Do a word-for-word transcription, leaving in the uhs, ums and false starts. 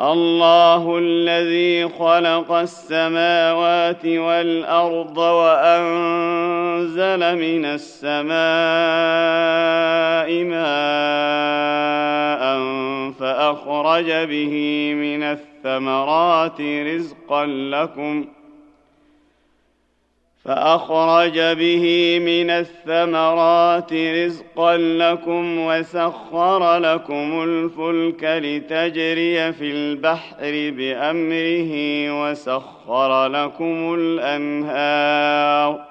الله الذي خلق السماوات والأرض وأنزل من السماء ماء فأخرج به من الثمرات رزقا لكم فأخرج به من الثمرات رزقا لكم وسخر لكم الفلك لتجري في البحر بأمره وسخر لكم الأنهار